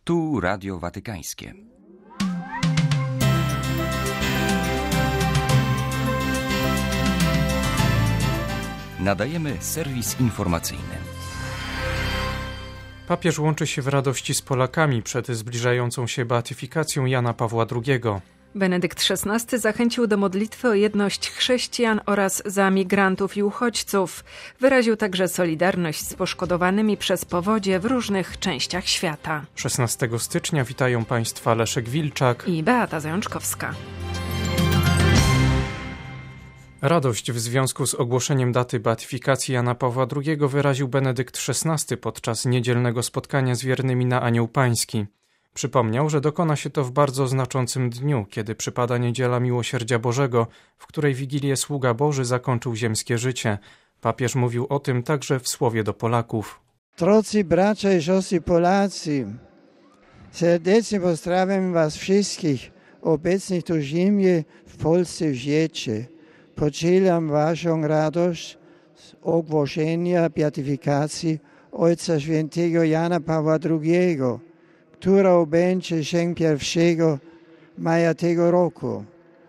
Tu Radio Watykańskie. Nadajemy serwis informacyjny. Papież łączy się w radości z Polakami przed zbliżającą się beatyfikacją Jana Pawła II. Benedykt XVI zachęcił do modlitwy o jedność chrześcijan oraz za migrantów i uchodźców. Wyraził także solidarność z poszkodowanymi przez powodzie w różnych częściach świata. 16 stycznia witają Państwa Leszek Wilczak i Beata Zajączkowska. Radość w związku z ogłoszeniem daty beatyfikacji Jana Pawła II wyraził Benedykt XVI podczas niedzielnego spotkania z wiernymi na Anioł Pański. Przypomniał, że dokona się to w bardzo znaczącym dniu, kiedy przypada Niedziela Miłosierdzia Bożego, w której Wigilię Sługa Boży zakończył ziemskie życie. Papież mówił o tym także w słowie do Polaków. Drodzy bracia i siostry Polacy, serdecznie pozdrawiam was wszystkich obecnych tu ziemię w Polsce w świecie. Podzielam waszą radość z ogłoszenia beatyfikacji Ojca Świętego Jana Pawła II, która będzie się 1 maja tego roku.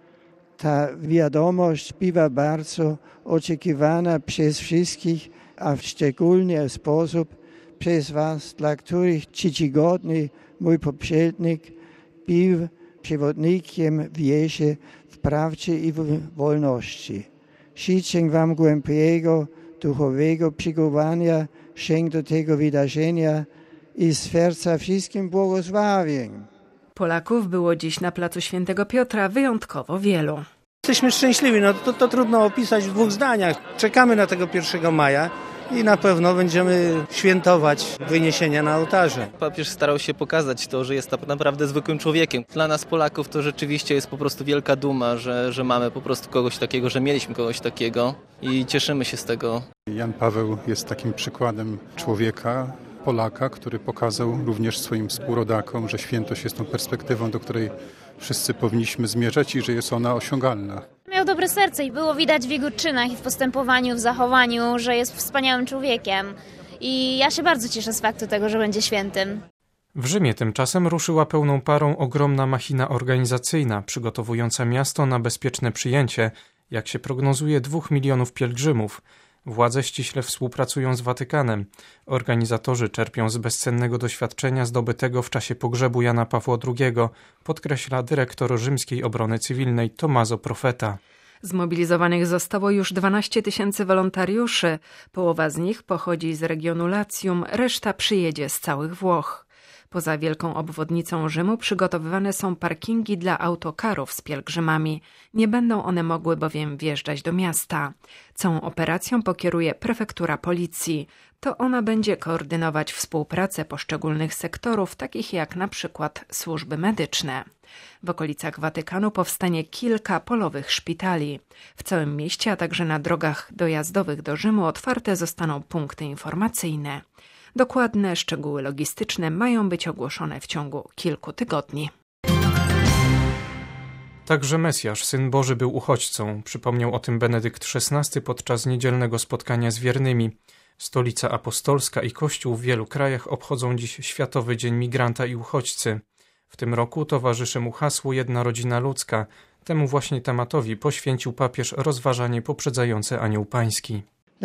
Ta wiadomość bywa bardzo oczekiwana przez wszystkich, a w szczególny sposób przez was, dla których czcigodny mój poprzednik był przewodnikiem w wierze, w prawdzie i w wolności. Życzę wam głębokiego, duchowego przygotowania się do tego wydarzenia i z serca wszystkim błogosławień. Polaków było dziś na placu Świętego Piotra wyjątkowo wielu. Jesteśmy szczęśliwi, to trudno opisać w 2 zdaniach. Czekamy na tego 1 maja i na pewno będziemy świętować wyniesienia na ołtarze. Papież starał się pokazać to, że jest naprawdę zwykłym człowiekiem. Dla nas Polaków to rzeczywiście jest po prostu wielka duma, że mamy po prostu kogoś takiego, że mieliśmy kogoś takiego i cieszymy się z tego. Jan Paweł jest takim przykładem człowieka, Polaka, który pokazał również swoim współrodakom, że świętość jest tą perspektywą, do której wszyscy powinniśmy zmierzać i że jest ona osiągalna. Miał dobre serce i było widać w jego czynach i w postępowaniu, w zachowaniu, że jest wspaniałym człowiekiem. I ja się bardzo cieszę z faktu tego, że będzie świętym. W Rzymie tymczasem ruszyła pełną parą ogromna machina organizacyjna, przygotowująca miasto na bezpieczne przyjęcie, jak się prognozuje, 2 milionów pielgrzymów. Władze ściśle współpracują z Watykanem. Organizatorzy czerpią z bezcennego doświadczenia zdobytego w czasie pogrzebu Jana Pawła II, podkreśla dyrektor Rzymskiej Obrony Cywilnej Tommaso Profeta. Zmobilizowanych zostało już 12 000 wolontariuszy. Połowa z nich pochodzi z regionu Latium, reszta przyjedzie z całych Włoch. Poza wielką obwodnicą Rzymu przygotowywane są parkingi dla autokarów z pielgrzymami. Nie będą one mogły bowiem wjeżdżać do miasta. Całą operacją pokieruje prefektura policji. To ona będzie koordynować współpracę poszczególnych sektorów, takich jak na przykład służby medyczne. W okolicach Watykanu powstanie kilka polowych szpitali. W całym mieście, a także na drogach dojazdowych do Rzymu otwarte zostaną punkty informacyjne. Dokładne szczegóły logistyczne mają być ogłoszone w ciągu kilku tygodni. Także Mesjasz, Syn Boży, był uchodźcą. Przypomniał o tym Benedykt XVI podczas niedzielnego spotkania z wiernymi. Stolica Apostolska i Kościół w wielu krajach obchodzą dziś Światowy Dzień Migranta i Uchodźcy. W tym roku towarzyszy mu hasło Jedna rodzina ludzka. Temu właśnie tematowi poświęcił papież rozważanie poprzedzające Anioł Pański.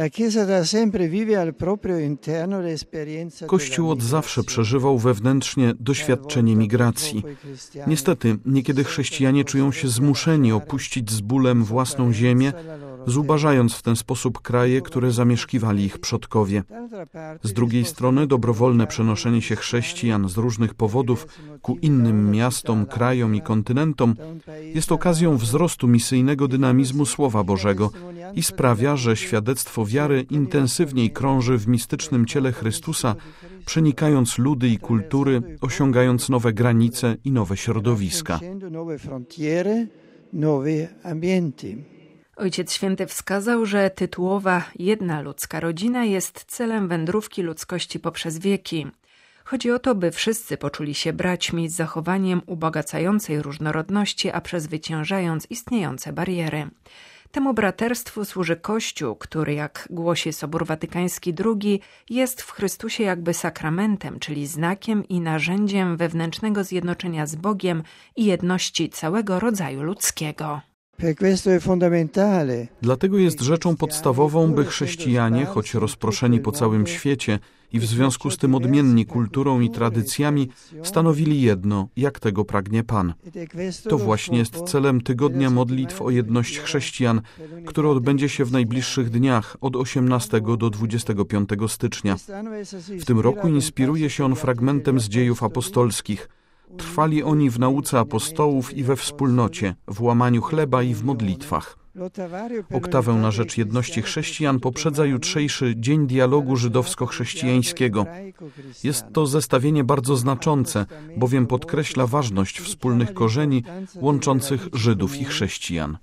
Kościół od zawsze przeżywał wewnętrznie doświadczenie migracji. Niestety, niekiedy chrześcijanie czują się zmuszeni opuścić z bólem własną ziemię, zubażając w ten sposób kraje, które zamieszkiwali ich przodkowie. Z drugiej strony, dobrowolne przenoszenie się chrześcijan z różnych powodów ku innym miastom, krajom i kontynentom jest okazją wzrostu misyjnego dynamizmu Słowa Bożego i sprawia, że świadectwo wiary intensywniej krąży w mistycznym ciele Chrystusa, przenikając ludy i kultury, osiągając nowe granice i nowe środowiska. Ojciec Święty wskazał, że tytułowa Jedna ludzka rodzina jest celem wędrówki ludzkości poprzez wieki. Chodzi o to, by wszyscy poczuli się braćmi z zachowaniem ubogacającej różnorodności, a przezwyciężając istniejące bariery. Temu braterstwu służy Kościół, który, jak głosi Sobór Watykański II, jest w Chrystusie jakby sakramentem, czyli znakiem i narzędziem wewnętrznego zjednoczenia z Bogiem i jedności całego rodzaju ludzkiego. Dlatego jest rzeczą podstawową, by chrześcijanie, choć rozproszeni po całym świecie i w związku z tym odmienni kulturą i tradycjami, stanowili jedno, jak tego pragnie Pan. To właśnie jest celem Tygodnia Modlitw o jedność chrześcijan, który odbędzie się w najbliższych dniach od 18 do 25 stycznia. W tym roku inspiruje się on fragmentem z Dziejów Apostolskich. Trwali oni w nauce apostołów i we wspólnocie, w łamaniu chleba i w modlitwach. Oktawę na rzecz jedności chrześcijan poprzedza jutrzejszy Dzień Dialogu Żydowsko-Chrześcijańskiego. Jest to zestawienie bardzo znaczące, bowiem podkreśla ważność wspólnych korzeni łączących Żydów i chrześcijan.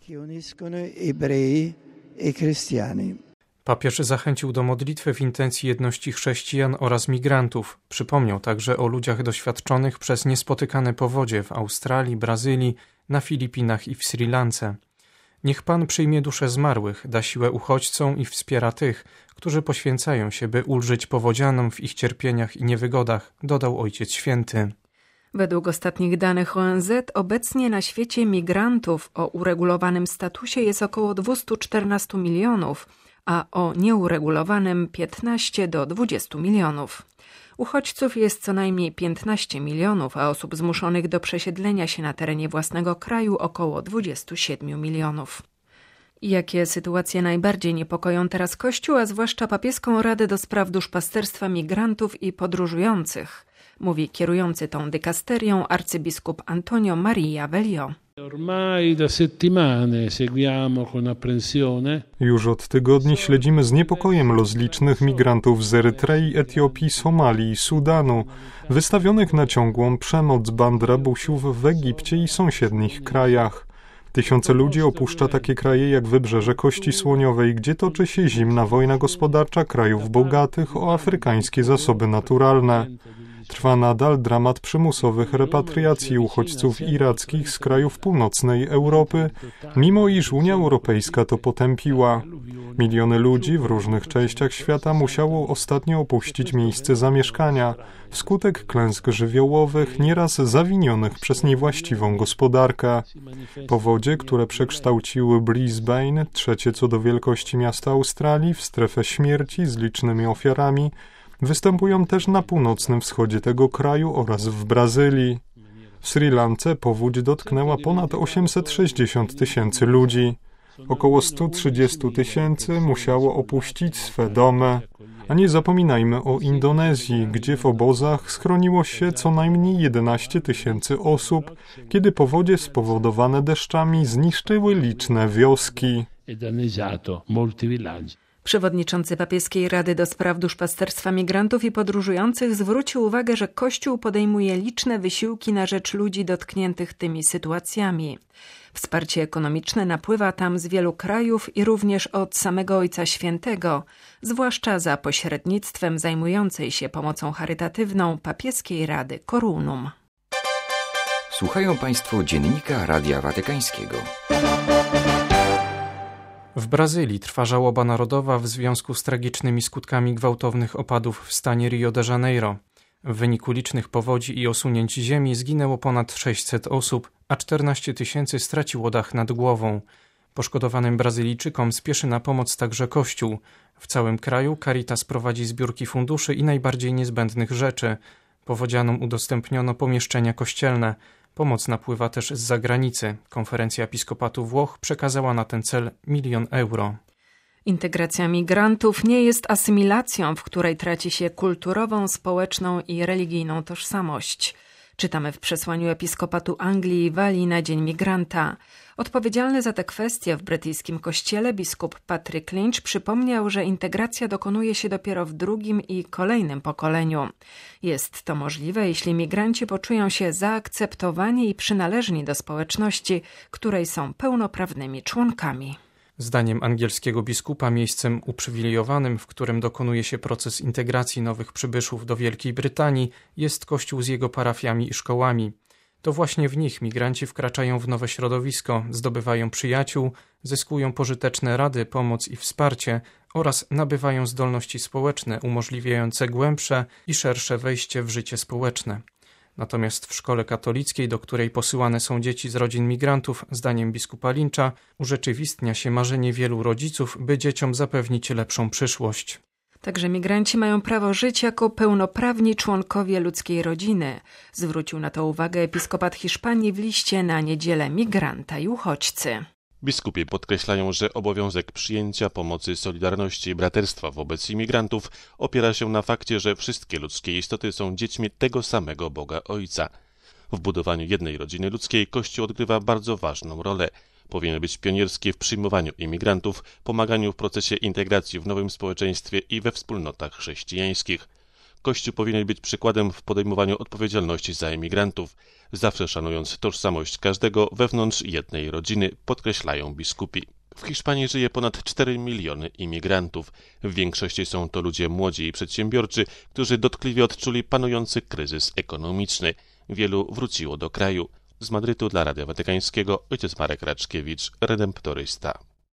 Papież zachęcił do modlitwy w intencji jedności chrześcijan oraz migrantów. Przypomniał także o ludziach doświadczonych przez niespotykane powodzie w Australii, Brazylii, na Filipinach i w Sri Lance. Niech Pan przyjmie dusze zmarłych, da siłę uchodźcom i wspiera tych, którzy poświęcają się, by ulżyć powodzianom w ich cierpieniach i niewygodach, dodał Ojciec Święty. Według ostatnich danych ONZ obecnie na świecie migrantów o uregulowanym statusie jest około 214 milionów, a o nieuregulowanym 15 do 20 milionów. Uchodźców jest co najmniej 15 milionów, a osób zmuszonych do przesiedlenia się na terenie własnego kraju około 27 milionów. Jakie sytuacje najbardziej niepokoją teraz Kościół, a zwłaszcza Papieską Radę do Spraw Duszpasterstwa Migrantów i Podróżujących, mówi kierujący tą dykasterią arcybiskup Antonio Maria Velio. Już od tygodni śledzimy z niepokojem los licznych migrantów z Erytrei, Etiopii, Somalii i Sudanu, wystawionych na ciągłą przemoc band rabusiów w Egipcie i sąsiednich krajach. Tysiące ludzi opuszcza takie kraje jak Wybrzeże Kości Słoniowej, gdzie toczy się zimna wojna gospodarcza krajów bogatych o afrykańskie zasoby naturalne. Trwa nadal dramat przymusowych repatriacji uchodźców irackich z krajów północnej Europy, mimo iż Unia Europejska to potępiła. Miliony ludzi w różnych częściach świata musiało ostatnio opuścić miejsce zamieszkania wskutek klęsk żywiołowych, nieraz zawinionych przez niewłaściwą gospodarkę. Powodzie, które przekształciły Brisbane, trzecie co do wielkości miasta Australii, w strefę śmierci z licznymi ofiarami, występują też na północnym wschodzie tego kraju oraz w Brazylii. W Sri Lance powódź dotknęła ponad 860 tysięcy ludzi. Około 130 tysięcy musiało opuścić swe domy. A nie zapominajmy o Indonezji, gdzie w obozach schroniło się co najmniej 11 tysięcy osób, kiedy powodzie spowodowane deszczami zniszczyły liczne wioski. Przewodniczący Papieskiej Rady do Spraw Duszpasterstwa Migrantów i Podróżujących zwrócił uwagę, że Kościół podejmuje liczne wysiłki na rzecz ludzi dotkniętych tymi sytuacjami. Wsparcie ekonomiczne napływa tam z wielu krajów i również od samego Ojca Świętego, zwłaszcza za pośrednictwem zajmującej się pomocą charytatywną Papieskiej Rady Corunum. Słuchają Państwo Dziennika Radia Watykańskiego. W Brazylii trwa żałoba narodowa w związku z tragicznymi skutkami gwałtownych opadów w stanie Rio de Janeiro. W wyniku licznych powodzi i osunięć ziemi zginęło ponad 600 osób, a 14 tysięcy straciło dach nad głową. Poszkodowanym Brazylijczykom spieszy na pomoc także Kościół. W całym kraju Caritas prowadzi zbiórki funduszy i najbardziej niezbędnych rzeczy. Powodzianom udostępniono pomieszczenia kościelne. Pomoc napływa też z zagranicy. Konferencja Episkopatu Włoch przekazała na ten cel 1 000 000 euro. Integracja migrantów nie jest asymilacją, w której traci się kulturową, społeczną i religijną tożsamość. Czytamy w przesłaniu Episkopatu Anglii i Walii na Dzień Migranta. Odpowiedzialny za tę kwestię w brytyjskim kościele biskup Patrick Lynch przypomniał, że integracja dokonuje się dopiero w drugim i kolejnym pokoleniu. Jest to możliwe, jeśli migranci poczują się zaakceptowani i przynależni do społeczności, której są pełnoprawnymi członkami. Zdaniem angielskiego biskupa miejscem uprzywilejowanym, w którym dokonuje się proces integracji nowych przybyszów do Wielkiej Brytanii, jest kościół z jego parafiami i szkołami. To właśnie w nich migranci wkraczają w nowe środowisko, zdobywają przyjaciół, zyskują pożyteczne rady, pomoc i wsparcie oraz nabywają zdolności społeczne umożliwiające głębsze i szersze wejście w życie społeczne. Natomiast w szkole katolickiej, do której posyłane są dzieci z rodzin migrantów, zdaniem biskupa Lyncha, urzeczywistnia się marzenie wielu rodziców, by dzieciom zapewnić lepszą przyszłość. Także migranci mają prawo żyć jako pełnoprawni członkowie ludzkiej rodziny. Zwrócił na to uwagę episkopat Hiszpanii w liście na niedzielę Migranta i uchodźcy. Biskupi podkreślają, że obowiązek przyjęcia, pomocy, solidarności i braterstwa wobec imigrantów opiera się na fakcie, że wszystkie ludzkie istoty są dziećmi tego samego Boga Ojca. W budowaniu jednej rodziny ludzkiej Kościół odgrywa bardzo ważną rolę. Powinien być pionierski w przyjmowaniu imigrantów, pomaganiu w procesie integracji w nowym społeczeństwie i we wspólnotach chrześcijańskich. Kościół powinien być przykładem w podejmowaniu odpowiedzialności za imigrantów, zawsze szanując tożsamość każdego wewnątrz jednej rodziny, podkreślają biskupi. W Hiszpanii żyje ponad 4 miliony imigrantów. W większości są to ludzie młodzi i przedsiębiorczy, którzy dotkliwie odczuli panujący kryzys ekonomiczny. Wielu wróciło do kraju. Z Madrytu dla Radia Watykańskiego ojciec Marek Raczkiewicz, redemptorysta.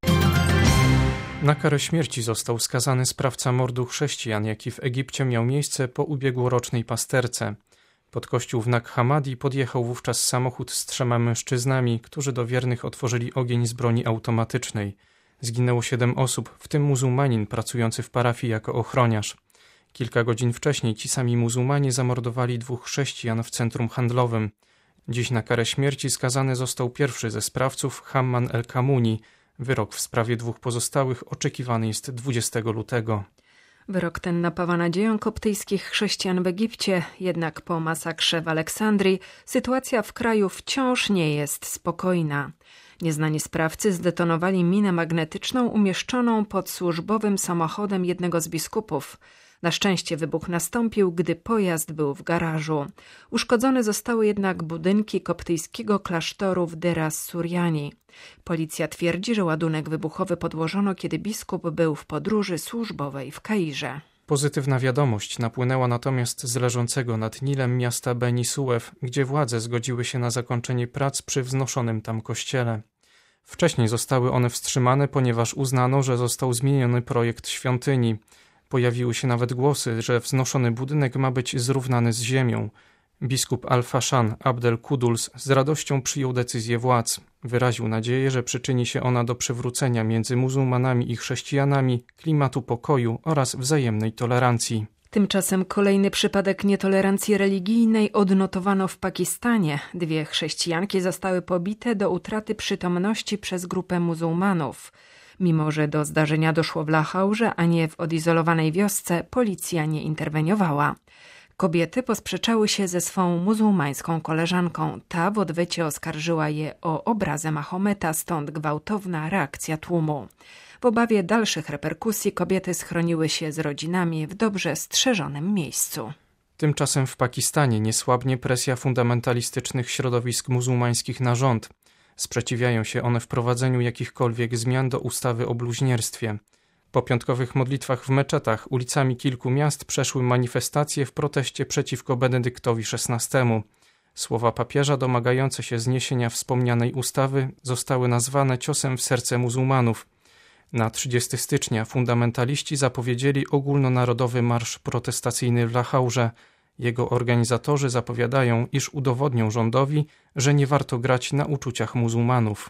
Na karę śmierci został skazany sprawca mordu chrześcijan, jaki w Egipcie miał miejsce po ubiegłorocznej pasterce. Pod kościół w Nag Hammadi podjechał wówczas samochód z 3 mężczyznami, którzy do wiernych otworzyli ogień z broni automatycznej. Zginęło 7 osób, w tym muzułmanin pracujący w parafii jako ochroniarz. Kilka godzin wcześniej ci sami muzułmanie zamordowali 2 chrześcijan w centrum handlowym. Dziś na karę śmierci skazany został pierwszy ze sprawców, Hamman el-Kamuni. Wyrok w sprawie 2 pozostałych oczekiwany jest 20 lutego. Wyrok ten napawa nadzieją koptyjskich chrześcijan w Egipcie, jednak po masakrze w Aleksandrii sytuacja w kraju wciąż nie jest spokojna. Nieznani sprawcy zdetonowali minę magnetyczną umieszczoną pod służbowym samochodem jednego z biskupów. Na szczęście wybuch nastąpił, gdy pojazd był w garażu. Uszkodzone zostały jednak budynki koptyjskiego klasztoru w Dera Suriani. Policja twierdzi, że ładunek wybuchowy podłożono, kiedy biskup był w podróży służbowej w Kairze. Pozytywna wiadomość napłynęła natomiast z leżącego nad Nilem miasta Beni Suef, gdzie władze zgodziły się na zakończenie prac przy wznoszonym tam kościele. Wcześniej zostały one wstrzymane, ponieważ uznano, że został zmieniony projekt świątyni. Pojawiły się nawet głosy, że wznoszony budynek ma być zrównany z ziemią. Biskup Al-Fashan Abdel Kuduls z radością przyjął decyzję władz. Wyraził nadzieję, że przyczyni się ona do przywrócenia między muzułmanami i chrześcijanami klimatu pokoju oraz wzajemnej tolerancji. Tymczasem kolejny przypadek nietolerancji religijnej odnotowano w Pakistanie. 2 chrześcijanki zostały pobite do utraty przytomności przez grupę muzułmanów. Mimo że do zdarzenia doszło w Lahaurze, a nie w odizolowanej wiosce, policja nie interweniowała. Kobiety posprzeczały się ze swą muzułmańską koleżanką. Ta w odwecie oskarżyła je o obrazę Mahometa, stąd gwałtowna reakcja tłumu. W obawie dalszych reperkusji kobiety schroniły się z rodzinami w dobrze strzeżonym miejscu. Tymczasem w Pakistanie nie słabnie presja fundamentalistycznych środowisk muzułmańskich na rząd. Sprzeciwiają się one wprowadzeniu jakichkolwiek zmian do ustawy o bluźnierstwie. Po piątkowych modlitwach w meczetach ulicami kilku miast przeszły manifestacje w proteście przeciwko Benedyktowi XVI. Słowa papieża domagające się zniesienia wspomnianej ustawy zostały nazwane ciosem w serce muzułmanów. Na 30 stycznia fundamentaliści zapowiedzieli ogólnonarodowy marsz protestacyjny w Lahaurze. Jego organizatorzy zapowiadają, iż udowodnią rządowi, że nie warto grać na uczuciach muzułmanów.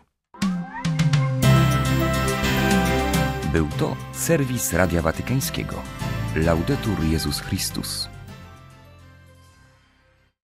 Był to serwis Radia Watykańskiego. Laudetur Jezus Chrystus.